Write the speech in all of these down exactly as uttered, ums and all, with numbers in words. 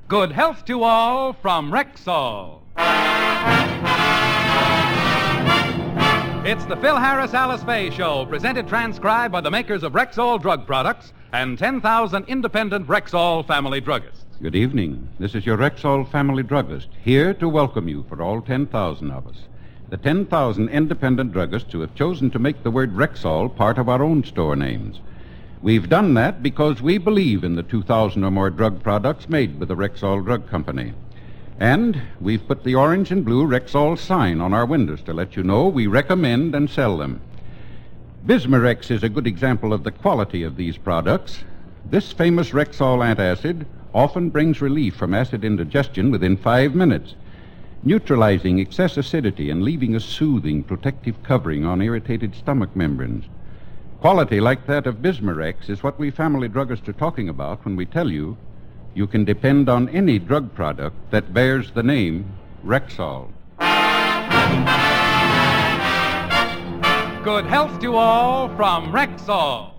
Good health to all from Rexall. It's the Phil Harris Alice Faye Show, presented transcribed by the makers of Rexall drug products and ten thousand independent Rexall family druggists. Good evening. This is your Rexall family druggist, here to welcome you for all ten thousand of us. The ten thousand independent druggists who have chosen to make the word Rexall part of our own store names. We've done that because we believe in the two thousand or more drug products made by the Rexall Drug Company. And we've put the orange and blue Rexall sign on our windows to let you know we recommend and sell them. Bismarex is a good example of the quality of these products. This famous Rexall antacid often brings relief from acid indigestion within five minutes, neutralizing excess acidity and leaving a soothing, protective covering on irritated stomach membranes. Quality like that of Bismarex is what we family druggists are talking about when we tell you you can depend on any drug product that bears the name Rexall. Good health to all from Rexall.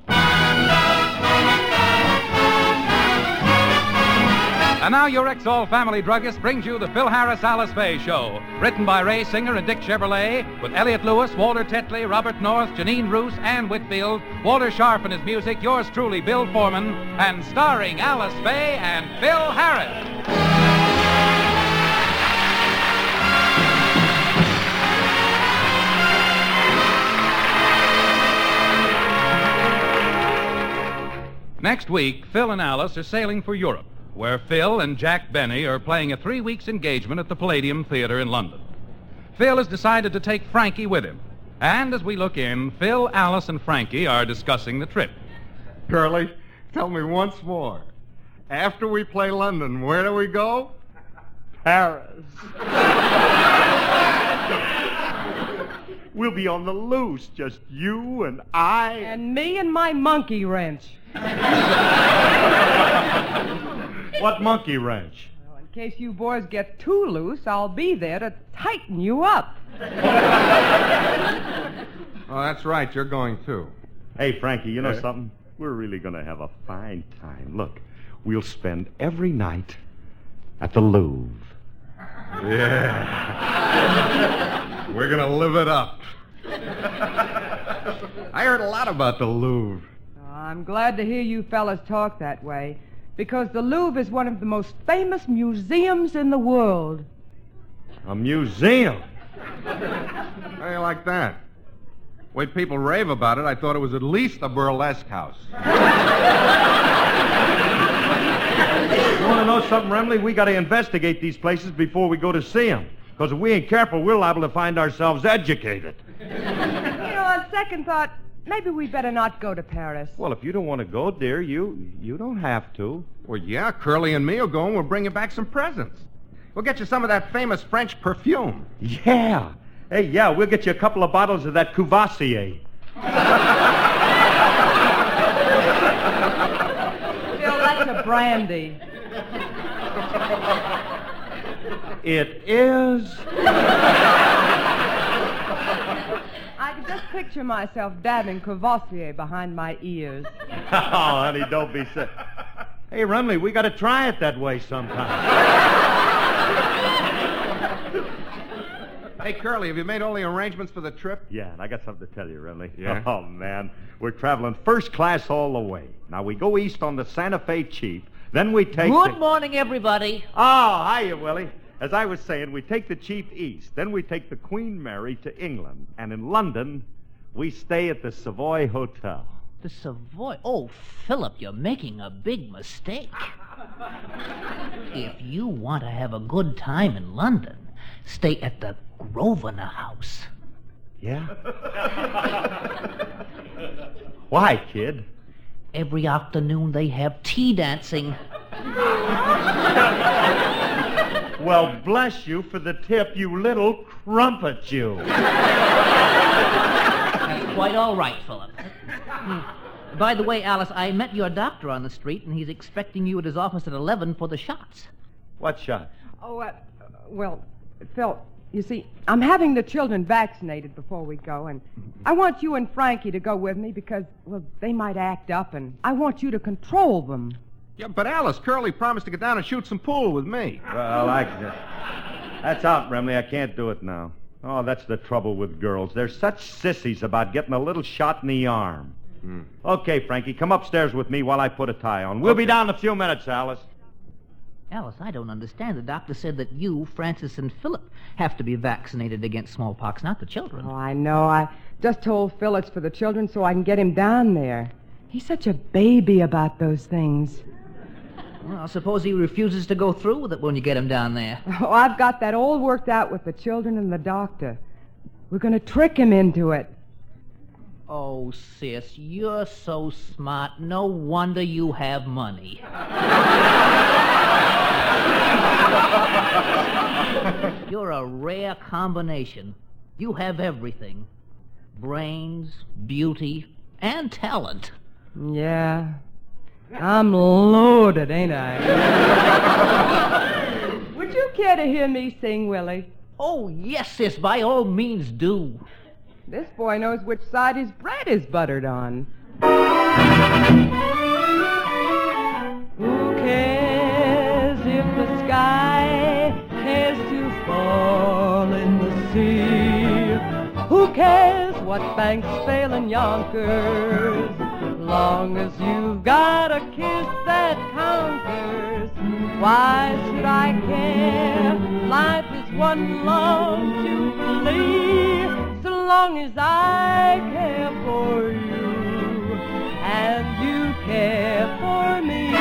And now your Rexall family druggist brings you the Phil Harris Alice Faye Show, written by Ray Singer and Dick Chevrolet, with Elliot Lewis, Walter Tetley, Robert North, Janine Roos, Ann Whitfield, Walter Sharp and his music, yours truly, Bill Foreman, and starring Alice Faye and Phil Harris. Next week, Phil and Alice are sailing for Europe, where Phil and Jack Benny are playing a three weeks engagement at the Palladium Theater in London. Phil has decided to take Frankie with him. And as we look in, Phil, Alice, and Frankie are discussing the trip. Curly, tell me once more. After we play London, where do we go? Paris. We'll be on the loose, just you and I. And me and my monkey wrench. What monkey wrench? Well, in case you boys get too loose, I'll be there to tighten you up. Oh, that's right. You're going, too. Hey, Frankie, you know Eh? something? We're really going to have a fine time. Look, we'll spend every night at the Louvre. Yeah. We're going to live it up. I heard a lot about the Louvre. I'm glad to hear you fellas talk that way, because the Louvre is one of the most famous museums in the world. A museum? How do you like that? The way people rave about it, I thought it was at least a burlesque house. You want to know something, Remley? We got to investigate these places before we go to see them. Because if we ain't careful, we're liable to find ourselves educated. You know, on second thought, maybe we better not go to Paris. Well, if you don't want to go, dear, you you don't have to. Well, yeah, Curly and me will go and we'll bring you back some presents. We'll get you some of that famous French perfume. Yeah. Hey, yeah, we'll get you a couple of bottles of that Courvoisier. Phil, that's a brandy. It is. I can just picture myself dabbing Courvoisier behind my ears. Oh, honey, don't be sick. Hey, Rumley, we got to try it that way sometime. Hey, Curly, have you made all the arrangements for the trip? Yeah, and I got something to tell you, Rumley. Yeah? Oh, man. We're traveling first class all the way. Now, we go east on the Santa Fe Chief. Then we take Good the... morning, everybody. Oh, hiya, Willie. As I was saying, we take the Chief east. Then we take the Queen Mary to England. And in London, we stay at the Savoy Hotel. The Savoy. Oh, Philip, you're making a big mistake. If you want to have a good time in London, stay at the Grosvenor House. Yeah? Why, kid? Every afternoon they have tea dancing. Well, bless you for the tip, you little crumpet, you. That's quite all right, Philip. Hmm. By the way, Alice, I met your doctor on the street, and he's expecting you at his office at eleven for the shots. What shot? Oh, uh, well, Phil, you see, I'm having the children vaccinated before we go, and I want you and Frankie to go with me because, well, they might act up, and I want you to control them. Yeah, but Alice, Curly promised to get down and shoot some pool with me. Well, I... That's out, Remley. I can't do it now. Oh, that's the trouble with girls. They're such sissies about getting a little shot in the arm. Hmm. Okay, Frankie, come upstairs with me while I put a tie on. We'll okay. be down in a few minutes, Alice. Alice, I don't understand. The doctor said that you, Francis, and Philip have to be vaccinated against smallpox, not the children. Oh, I know. I just told Phil it's for the children so I can get him down there. He's such a baby about those things. Well, suppose he refuses to go through with it when you get him down there. Oh, I've got that all worked out with the children and the doctor. We're going to trick him into it. Oh, sis, you're so smart. No wonder you have money. You're a rare combination. You have everything. Brains, beauty, and talent. Yeah. I'm loaded, ain't I? Would you care to hear me sing, Willie? Oh, yes, sis, by all means do. This boy knows which side his bread is buttered on. Who cares if the sky has to fall in the sea? Who cares what banks fail in Yonkers? Long as you've got a kiss that conquers, why should I care? Life is one long jubilee. So long as I care for you and you care for me.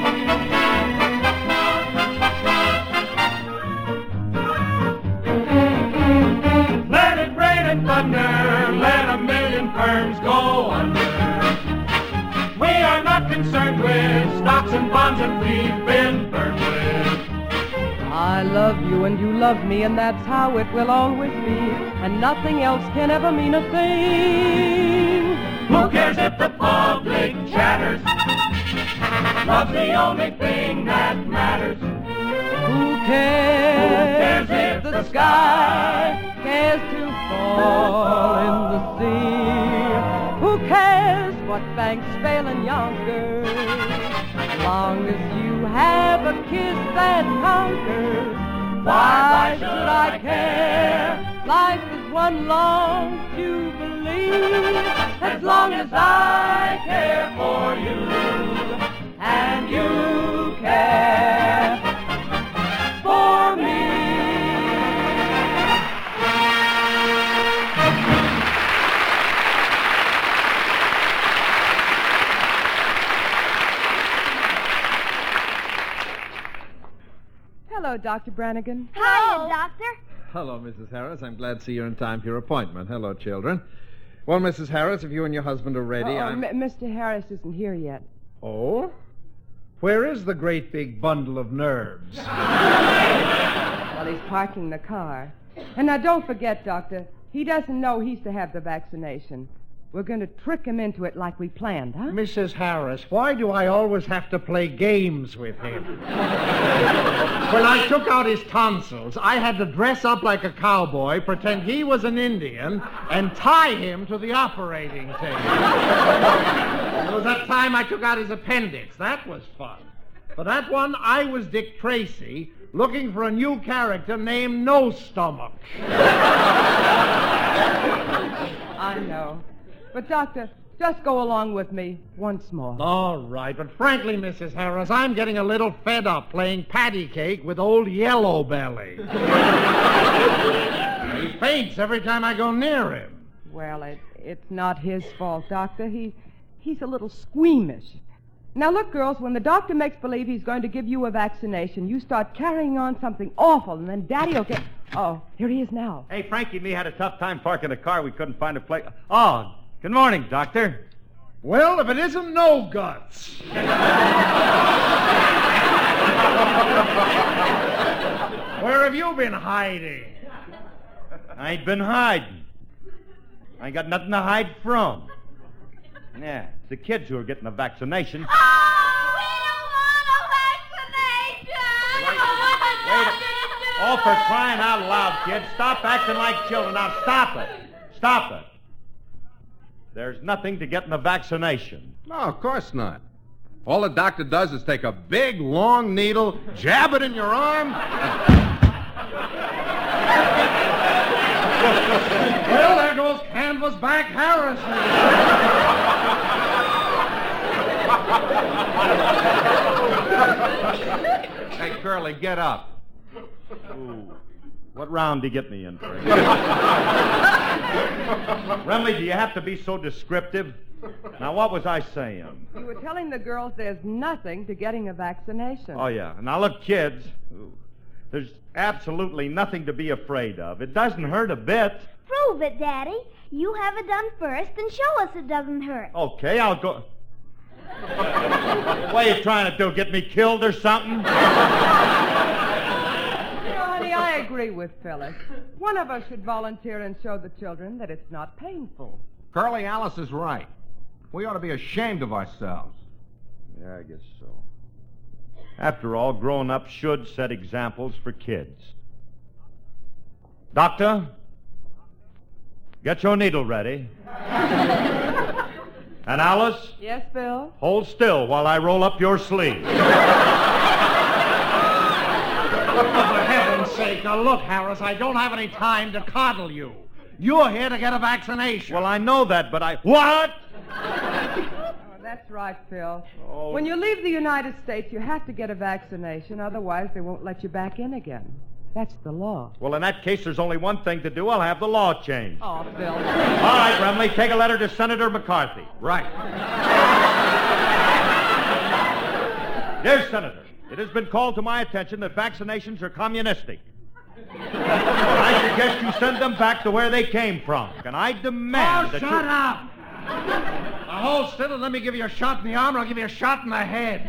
Let it rain and thunder, let a million firms go under. We are not concerned with stocks and bonds that we've been burned with. I love you and you love me, and that's how it will always be, and nothing else can ever mean a thing. Who cares if the public chatters? Love's the only thing that matters. Who cares, Who cares if the sky cares to fall in the sea? Who cares what banks fail in Yonkers? Long as you have a kiss that conquers, why should I care? Life is one long jubilee. As long as I care for you and you care for me. Hello, Doctor Brannigan. Hiya, Doctor. Hello, Missus Harris. I'm glad to see you're in time for your appointment. Hello, children. Well, Missus Harris, if you and your husband are ready, oh, I'm... M- Mister Harris isn't here yet. Oh? Where is the great big bundle of nerves? Well, he's parking the car. And now, don't forget, Doctor, he doesn't know he's to have the vaccination. We're going to trick him into it like we planned, huh? Missus Harris, why do I always have to play games with him? When I took out his tonsils, I had to dress up like a cowboy, pretend he was an Indian, and tie him to the operating table. There was that time I took out his appendix. That was fun. For that one, I was Dick Tracy, looking for a new character named No Stomach. I know. But, Doctor, just go along with me once more. All right, but frankly, Missus Harris, I'm getting a little fed up playing patty cake with old Yellow Belly. He faints every time I go near him. Well, it, it's not his fault, Doctor. He, he's a little squeamish. Now, look, girls, when the doctor makes believe he's going to give you a vaccination, you start carrying on something awful, and then Daddy will get... Oh, here he is now. Hey, Frankie and me had a tough time parking the car. We couldn't find a place. Oh, good morning, Doctor. Well, if it isn't No Guts. Where have you been hiding? I ain't been hiding. I ain't got nothing to hide from. Yeah, it's the kids who are getting the vaccination. Oh, we don't want a vaccination. Wait, wait. Oh, for crying out loud, kids. Stop acting like children. Now, stop it. Stop it. There's nothing to getting the vaccination. No, of course not. All the doctor does is take a big, long needle, jab it in your arm. Well, there goes Canvasback Harrison. Hey, Curly, get up. Ooh. What round did you get me in for? Remley, do you have to be so descriptive? Now, what was I saying? You were telling the girls there's nothing to getting a vaccination. Oh, yeah. Now, look, kids, there's absolutely nothing to be afraid of. It doesn't hurt a bit. Prove it, Daddy. You have it done first and show us it doesn't hurt. Okay, I'll go. What are you trying to do, get me killed or something? Honey, I agree with Phyllis. One of us should volunteer and show the children that it's not painful. Curly, Alice is right. We ought to be ashamed of ourselves. Yeah, I guess so. After all, grown-ups should set examples for kids. Doctor, get your needle ready. And Alice? Yes, Bill? Hold still while I roll up your sleeve. For heaven's sake, now look, Harris, I don't have any time to coddle you. You're here to get a vaccination. Well, I know that, but I... What? Oh, that's right, Phil. Oh. When you leave the United States, you have to get a vaccination. Otherwise, they won't let you back in again. That's the law. Well, in that case, there's only one thing to do. I'll have the law changed. Oh, Phil. All right, Remley, take a letter to Senator McCarthy. Right. Dear Senator, it has been called to my attention that vaccinations are communistic. I suggest you send them back to where they came from. And I demand Oh, that shut you... up! Now hold still and let me give you a shot in the arm, or I'll give you a shot in the head.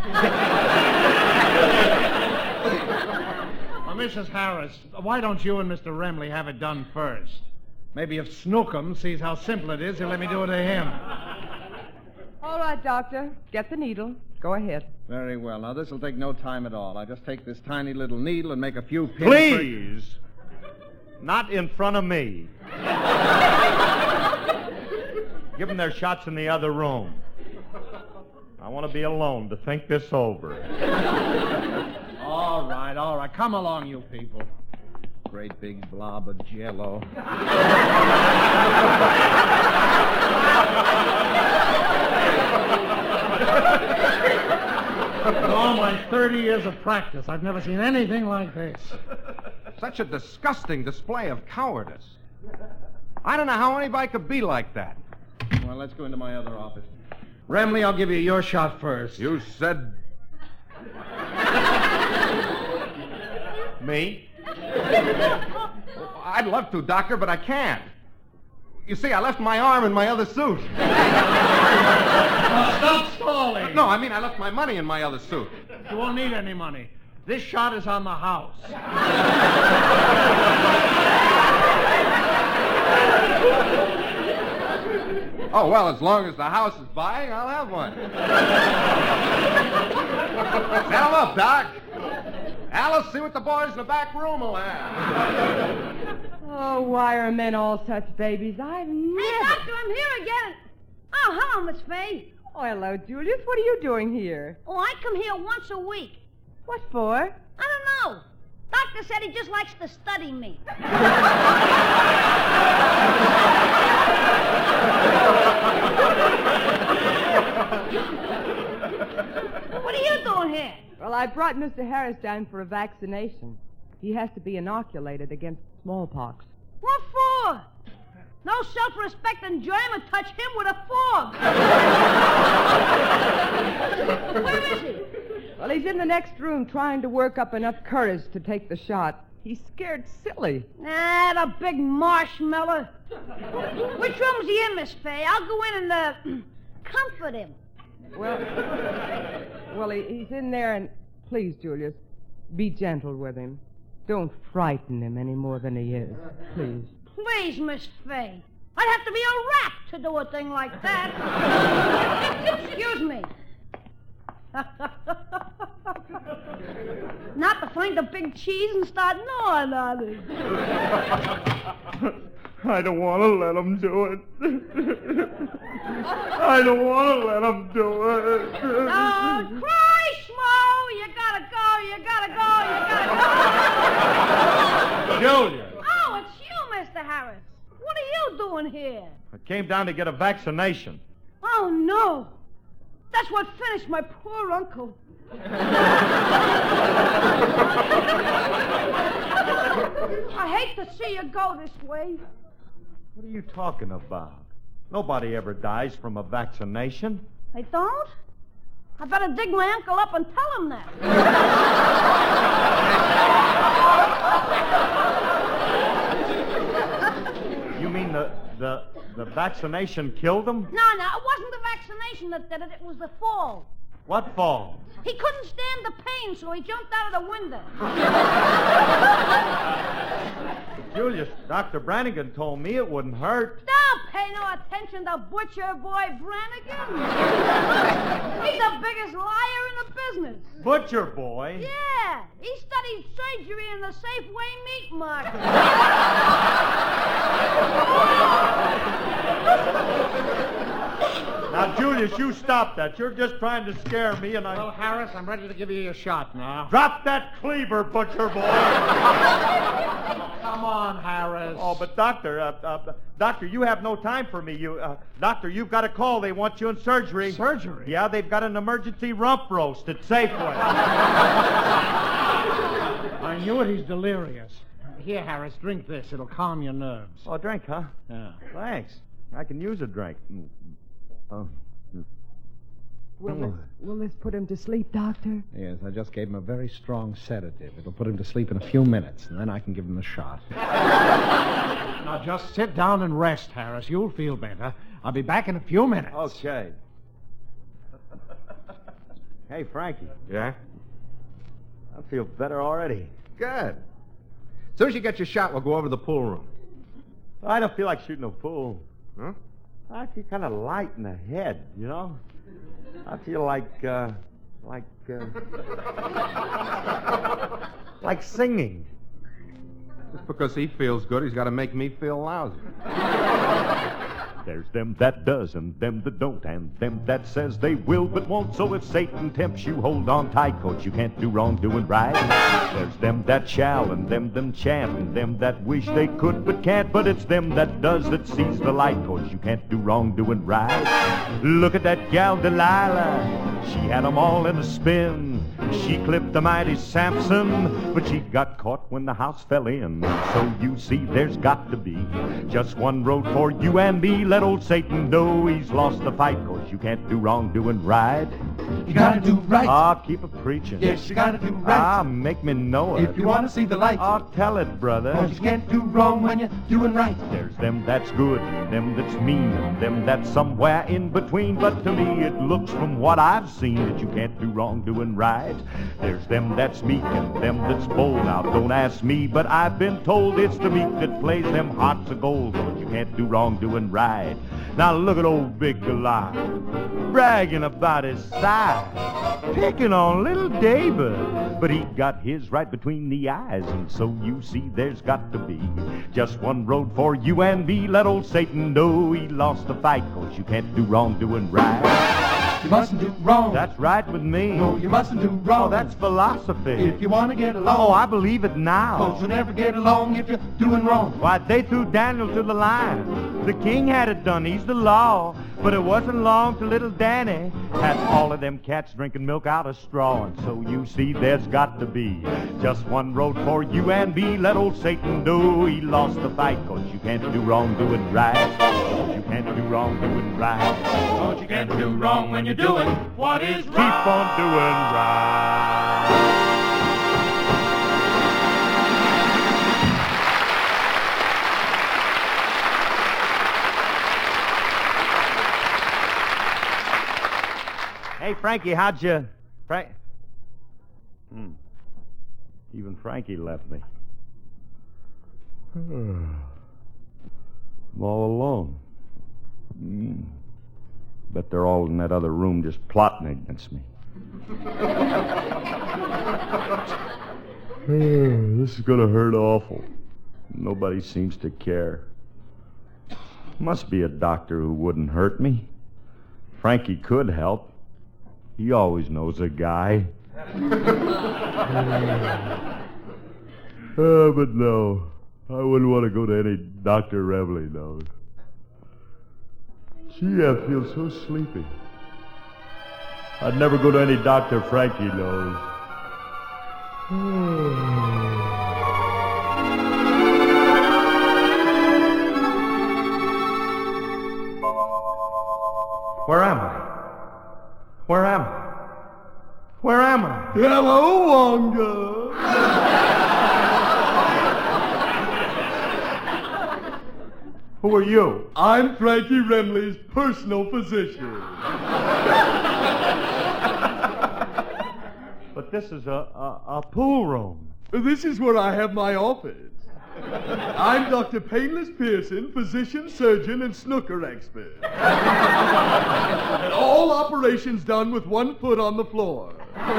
Now, Missus Harris, why don't you and Mister Remley have it done first? Maybe if Snookum sees how simple it is, he'll let me do it to him. All right, Doctor. Get the needle. Go ahead. Very well. Now, this will take no time at all. I just take this tiny little needle and make a few pins. Please! Not in front of me. Give them their shots in the other room. I want to be alone to think this over. All right, all right. Come along, you people. Great big blob of jello. In all my thirty years of practice, I've never seen anything like this. Such a disgusting display of cowardice. I don't know how anybody could be like that. Well, let's go into my other office. Remley, I'll give you your shot first. You said... Me? I'd love to, Doctor, but I can't. You see, I left my arm in my other suit. Now stop stalling. No, I mean I left my money in my other suit. You won't need any money. This shot is on the house. Oh, well, as long as the house is buying, I'll have one. Set 'em up, Doc. Alice, see what the boys in the back room will have. Oh, why are men all such babies? I've never... Hey, Doctor, I'm here again. Oh, hello, Miss Fay. Oh, hello, Julius. What are you doing here? Oh, I come here once a week. What for? I don't know. Doctor said he just likes to study me. What are you doing here? Well, I brought Mister Harris down for a vaccination. He has to be inoculated against smallpox. What for? No self-respecting germ would touch him with a fork. Where is he? Well, he's in the next room trying to work up enough courage to take the shot. He's scared silly. Ah, the big marshmallow. Which room's he in, Miss Fay? I'll go in and, uh, comfort him. Well, well, he, he's in there, and please, Julius, be gentle with him. Don't frighten him any more than he is, please. Please, Miss Fay. I'd have to be a rat to do a thing like that. Excuse me. Not to find the big cheese and start gnawing on it. I don't want to let them do it. I don't want to let them do it. Don't cry, Schmo. You gotta go, you gotta go, you gotta go. Julia. Oh, it's you, Mister Harris. What are you doing here? I came down to get a vaccination. Oh, no. That's what finished my poor uncle. I hate to see you go this way. What are you talking about? Nobody ever dies from a vaccination. They don't? I better dig my uncle up and tell him that. You mean the, the, the vaccination killed him? No, no, it wasn't the vaccination that did it. It was the fall. What fall? He couldn't stand the pain, so he jumped out of the window. Julius, Doctor Brannigan told me it wouldn't hurt. Don't pay no attention to Butcher Boy Brannigan. He's the biggest liar in the business. Butcher Boy? Yeah, he studied surgery in the Safeway meat market. Now, Julius, you stop that. You're just trying to scare me, and I... Well, Harris, I'm ready to give you your shot now. Drop that cleaver, Butcher Boy. Come on, Harris. Oh, but Doctor, uh, uh, Doctor, you have no time for me. You, uh, Doctor, you've got a call. They want you in surgery. Surgery? Yeah, they've got an emergency rump roast at Safeway. I knew it. He's delirious. Here, Harris, drink this. It'll calm your nerves. Oh, drink, huh? Yeah. Thanks. I can use a drink. Oh. Will this, will this put him to sleep, Doctor? Yes, I just gave him a very strong sedative. It'll put him to sleep in a few minutes, and then I can give him a shot. Now, just sit down and rest, Harris. You'll feel better. I'll be back in a few minutes. Okay. Hey, Frankie. Yeah? I feel better already. Good. As soon as you get your shot, we'll go over to the pool room. I don't feel like shooting a pool. Huh? I feel kind of light in the head, you know? I feel like, uh, like, uh, like singing. Just because he feels good, he's got to make me feel lousy. There's them that does and them that don't, and them that says they will but won't. So if Satan tempts you, hold on tight, 'cause you can't do wrong doing right. There's them that shall and them them chant, and them that wish they could but can't. But it's them that does that sees the light, 'cause you can't do wrong doing right. Look at that gal Delilah, she had 'em all in a spin. She clipped the mighty Samson, but she got caught when the house fell in. So you see there's got to be just one road for you and me. Let old Satan know he's lost the fight, 'cause you can't do wrong doing right. You gotta do right. Ah, keep it preaching. Yes, you gotta do right. Ah, make me know it. If you wanna see the light. Ah, tell it, brother. 'Cause you can't do wrong when you're doing right. There's them that's good, them that's mean, and them that's somewhere in between. But to me it looks from what I've seen that you can't do wrong doing right. There's them that's meek and them that's bold. Now don't ask me, but I've been told it's the meek that plays them hearts of gold. But you can't do wrong doing right. Now look at old Big Goliath, bragging about his size, picking on little David. But he got his right between the eyes, and so you see there's got to be just one road for you and me. Let old Satan know he lost the fight, 'cause you can't do wrong doing right. You mustn't do wrong. That's right with me. No, you mustn't do wrong. Oh, that's philosophy. If you want to get along. Oh, I believe it now. 'Cause you'll never get along if you're doing wrong. Why, they threw Daniel to the lion. The king had it done. He's the law. But it wasn't long till little Danny had all of them cats drinking milk out of straw. And so you see there's got to be just one road for you and me. Let old Satan know he lost the fight, 'cause you can't do wrong doing right. You can't do wrong doing right. 'Cause you can't do wrong when you're doing what is right. Keep on doing right. Hey, Frankie, how'd you... Frank... Hmm. Even Frankie left me. I'm all alone. Mm. Bet they're all in that other room just plotting against me. This is gonna hurt awful. Nobody seems to care. Must be a doctor who wouldn't hurt me. Frankie could help. He always knows a guy. Uh, but no, I wouldn't want to go to any Doctor Revley knows. Gee, I feel so sleepy. I'd never go to any Doctor Frankie knows. Where am I? Where am I? Where am I? Hello, Wonga. Who are you? I'm Frankie Remley's personal physician. But this is a, a, a pool room. This is where I have my office. I'm Doctor Painless Pearson, physician, surgeon, and snooker expert. And all operations done with one foot on the floor.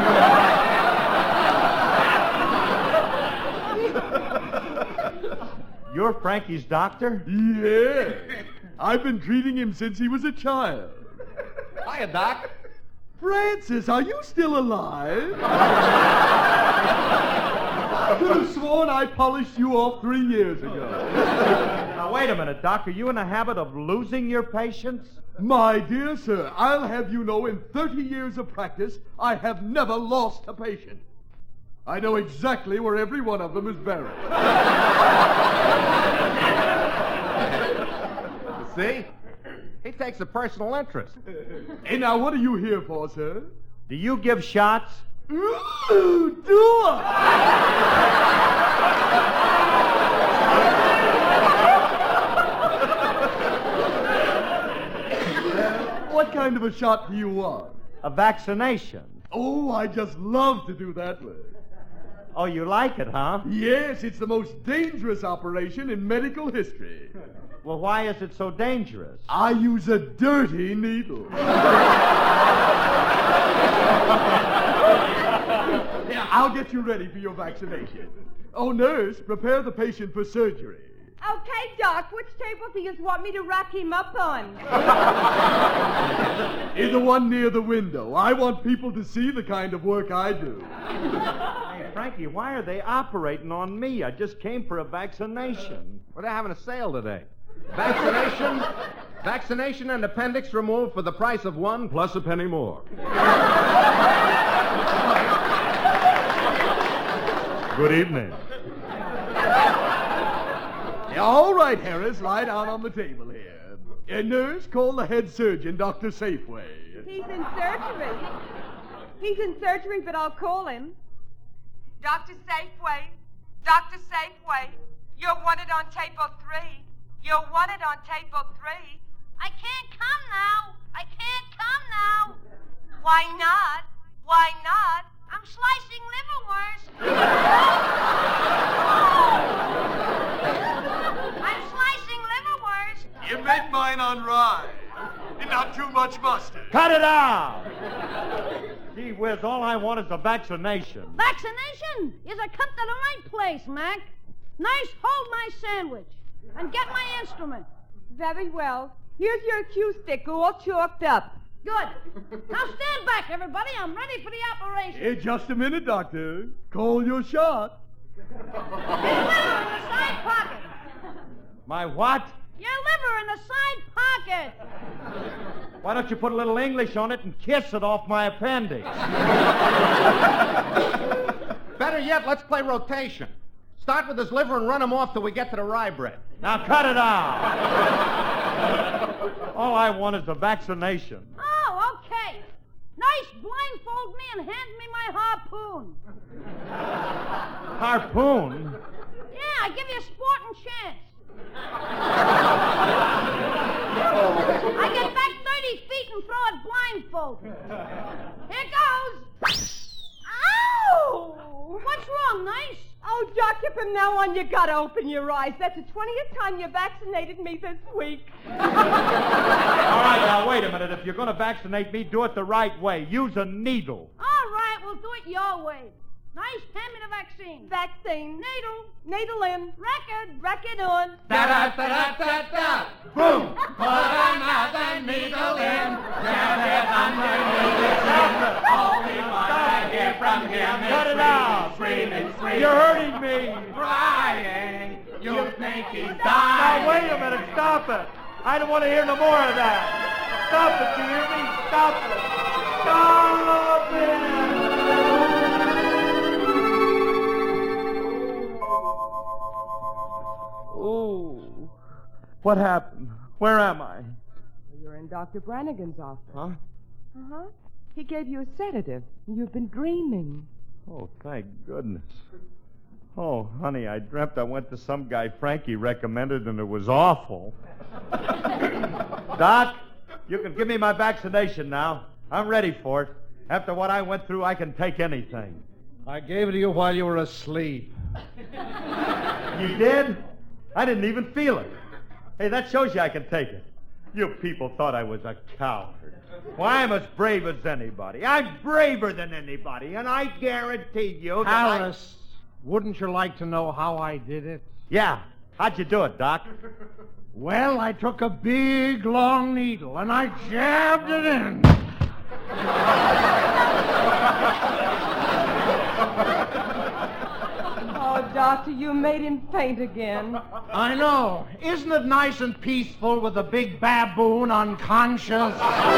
You're Frankie's doctor? Yeah. I've been treating him since he was a child. Hiya, Doc. Francis, are you still alive? I could have sworn I polished you off three years ago. Now, wait a minute, Doc. Are you in the habit of losing your patients? My dear sir, I'll have you know in thirty years of practice, I have never lost a patient. I know exactly where every one of them is buried. See? He takes a personal interest. Hey, now, what are you here for, sir? Do you give shots? Ooh, do I? What kind of a shot do you want? A vaccination. Oh, I just love to do that work. Oh, you like it, huh? Yes, it's the most dangerous operation in medical history. Well, why is it so dangerous? I use a dirty needle. Yeah, I'll get you ready for your vaccination. Oh, nurse, prepare the patient for surgery. Okay, Doc, which table do you want me to rock him up on? In the one near the window. I want people to see the kind of work I do. Hey, Frankie, why are they operating on me? I just came for a vaccination. Well, they're having a sale today. Vaccination, vaccination and appendix removed for the price of one plus a penny more. Good evening. All right, Harris, lie down on the table here. Uh, nurse, call the head surgeon, Doctor Safeway. He's in surgery. He's in surgery, but I'll call him. Doctor Safeway. Doctor Safeway. You're wanted on table three. You're wanted on table three. I can't come now. I can't come now. Why not? Why not? I'm slicing liverwurst. I'm slicing liverwurst. You make mine on rye. And not too much mustard. Cut it out! Gee whiz, all I want is a vaccination. Vaccination? Is a come to the right place, Mac. Nice, hold my sandwich. And get my instrument. Very well. Here's your cue stick all chalked up. Good. Now stand back, everybody. I'm ready for the operation. Hey, just a minute, Doctor. Call your shot. Your liver in the side pocket. My what? Your liver in the side pocket. Why don't you put a little English on it and kiss it off my appendix? Better yet, let's play rotation. Start with his liver and run him off till we get to the rye bread. Now cut it out. All I want is a vaccination. Oh, okay. Nice, blindfold me and hand me my harpoon. Harpoon? Yeah, I give you a sporting chance. I get back thirty feet and throw it blindfolded. Here goes. Ow! What's wrong, Nice? Oh, Doctor, from now on you gotta open your eyes. That's the twentieth time you vaccinated me this week. All right, now, wait a minute. If you're going to vaccinate me, do it the right way. Use a needle. All right, we'll do it your way. Nice. Hand me the vaccine. Vaccine. Needle. Needle in. Record. Record on. Da-da-da-da-da-da. Boom! Put another needle in. Jab it underneath the chin. All we want to hear from him is Cut it out. screaming, screaming. You're hurting me. Crying. You think he's dying. Now, wait a minute. Stop it. I don't want to hear no more of that. Stop it. You hear me? Stop it. Stop it. Oh, what happened? Where am I? You're in Doctor Brannigan's office. Huh? Uh-huh. He gave you a sedative. You've been dreaming. Oh, thank goodness. Oh, honey, I dreamt I went to some guy Frankie recommended, and it was awful. Doc, you can give me my vaccination now. I'm ready for it. After what I went through, I can take anything. I gave it to you while you were asleep. You did? I didn't even feel it. Hey, that shows you I can take it. You people thought I was a coward. Well, I'm as brave as anybody. I'm braver than anybody, and I guarantee you that Alice, wouldn't you like to know how I did it? I... Yeah. How'd you do it, Doc? Well, I took a big, long needle, and I jabbed it in. Oh, Doctor, you made him faint again. I know. Isn't it nice and peaceful with a big baboon unconscious?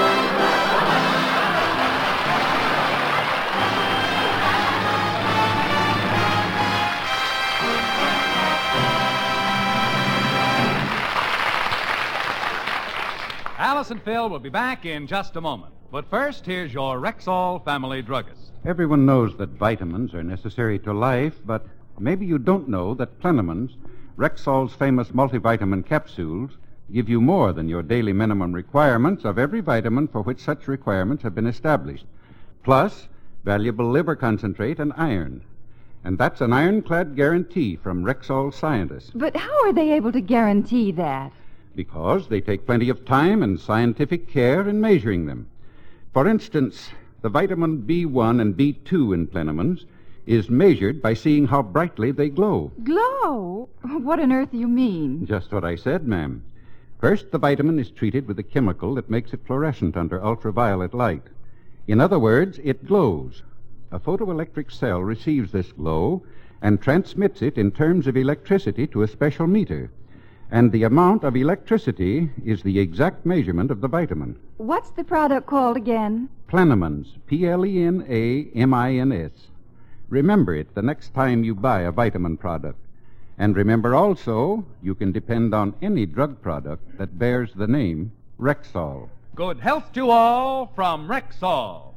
Alice and Phil will be back in just a moment. But first, here's your Rexall family druggist. Everyone knows that vitamins are necessary to life, but maybe you don't know that Plenamons, Rexall's famous multivitamin capsules, give you more than your daily minimum requirements of every vitamin for which such requirements have been established, plus valuable liver concentrate and iron. And that's an ironclad guarantee from Rexall scientists. But how are they able to guarantee that? Because they take plenty of time and scientific care in measuring them. For instance, the vitamin B one and B two in Plenamons is measured by seeing how brightly they glow. Glow? What on earth do you mean? Just what I said, ma'am. First, the vitamin is treated with a chemical that makes it fluorescent under ultraviolet light. In other words, it glows. A photoelectric cell receives this glow and transmits it in terms of electricity to a special meter. And the amount of electricity is the exact measurement of the vitamin. What's the product called again? Plenamons, P L E N A M I N S. Remember it the next time you buy a vitamin product. And remember also, you can depend on any drug product that bears the name Rexall. Good health to all from Rexall.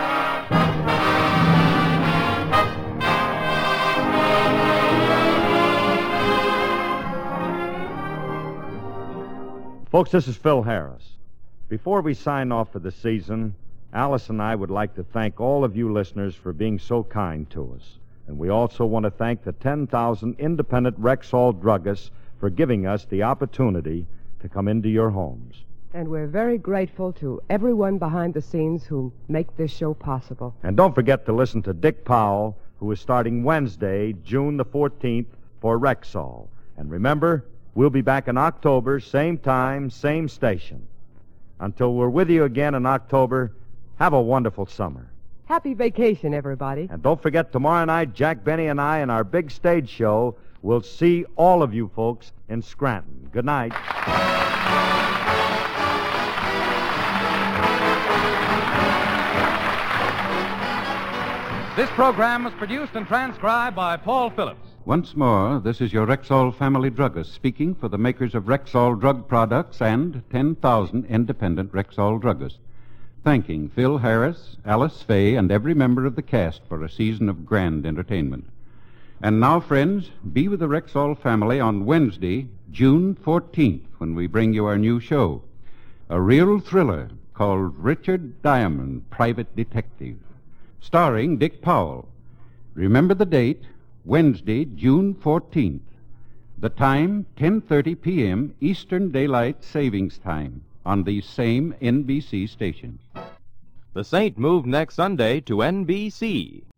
Folks, this is Phil Harris. Before we sign off for the season, Alice and I would like to thank all of you listeners for being so kind to us. And we also want to thank the ten thousand independent Rexall druggists for giving us the opportunity to come into your homes. And we're very grateful to everyone behind the scenes who make this show possible. And don't forget to listen to Dick Powell, who is starting Wednesday, June the fourteenth, for Rexall. And remember, we'll be back in October, same time, same station. Until we're with you again in October, have a wonderful summer. Happy vacation, everybody. And don't forget, tomorrow night, Jack Benny and I, in our big stage show, will see all of you folks in Scranton. Good night. This program was produced and transcribed by Paul Phillips. Once more, this is your Rexall family druggist speaking for the makers of Rexall drug products and ten thousand independent Rexall druggists, thanking Phil Harris, Alice Faye, and every member of the cast for a season of grand entertainment. And now, friends, be with the Rexall family on Wednesday, June fourteenth, when we bring you our new show, a real thriller called Richard Diamond, Private Detective, starring Dick Powell. Remember the date, Wednesday, June fourteenth. The time, ten thirty p.m. Eastern Daylight Savings Time on these same N B C stations. The Saint moved next Sunday to N B C.